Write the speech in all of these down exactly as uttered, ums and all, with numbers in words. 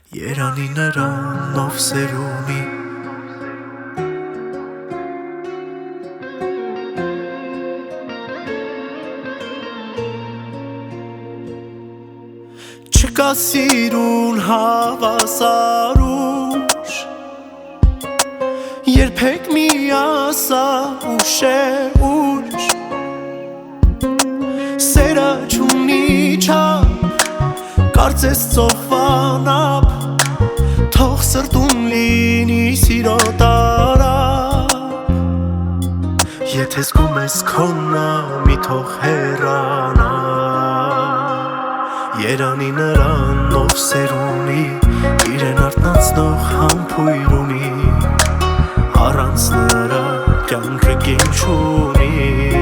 Երանի նրան ով սերունի Չկա սիրուն հավասարուշ Երբեք մի ասա ուշ է ուշ Սերը չունի չափ Կարծես ծողվանապ Թող սրտում լինի սիրո տարապ Եթե զգում ես քոննա մի թող հեռանա Երանի նրան ով սերունի Իրեն արթնացնող համբույր ունի Առանց նրա կյանքը կին չունի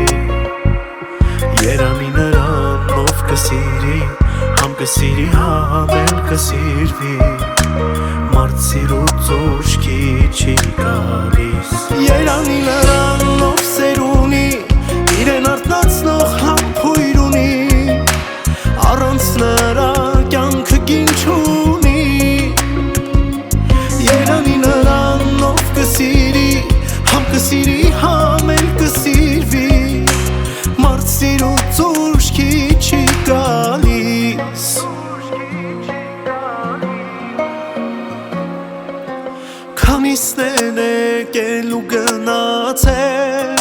Երանի նրան ով կսիրի Համ կսիրի համ էլ կսիրվի Մարդ սիրուց ուշքի չի գալիս Երանի նրան ով սերունի Իրեն արթնացնող համբույր ունի Առանց նրա կյանքը կին չունի Երանի նրան ով կսիրի Համ կսիրի համ էլ կսիրվի Մարդ սիրուց ուշքի չի գալիս Քանիսն են եկել ու գնացել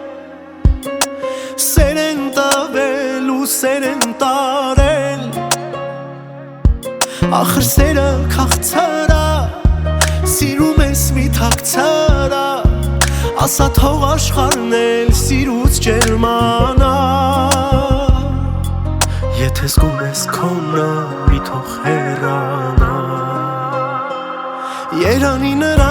Սեր են տվել ու սեր են տարել Ախր սերը քաղցրա Սիրում ես մի թաքցրա Ասա թող աշխարհն էլ սիրուց ջերմանա Եթե զգում ես քոննա մի թող հեռանա Երանի նրա